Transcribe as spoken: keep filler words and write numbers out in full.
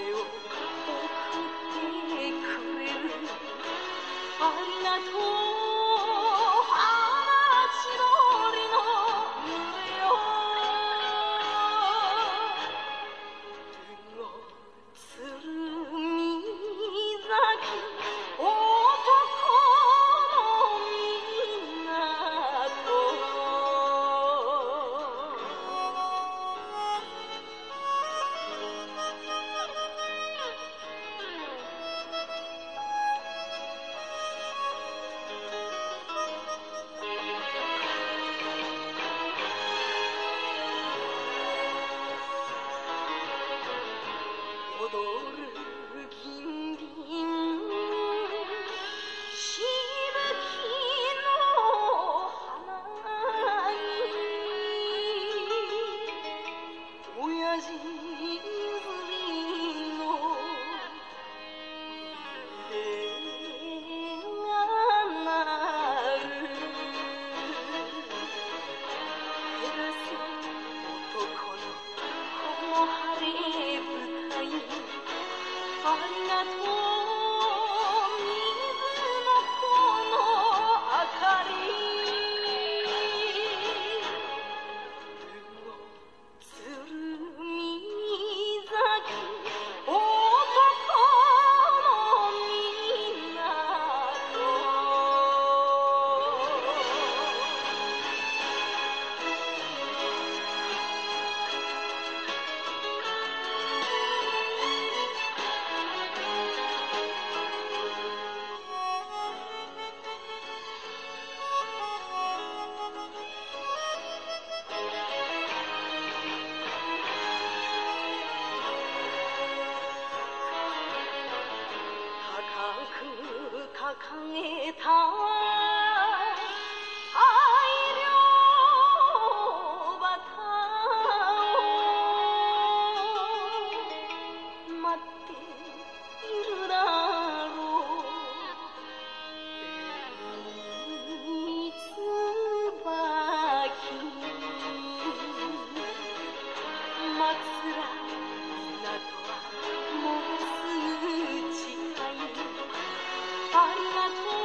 を送ってくれる。ありがとう花千鳥の群れよ。鶴見崎男の港。踊る銀鱗しぶきの花に親父譲りの腕が鳴る。照らす男のこの晴れ舞台。ありがとう水のこの明かり。鶴見崎男の港。掲げた大漁旗を待っているだろう。三つ葉木松浦港はもうすぐ近い。ありがとう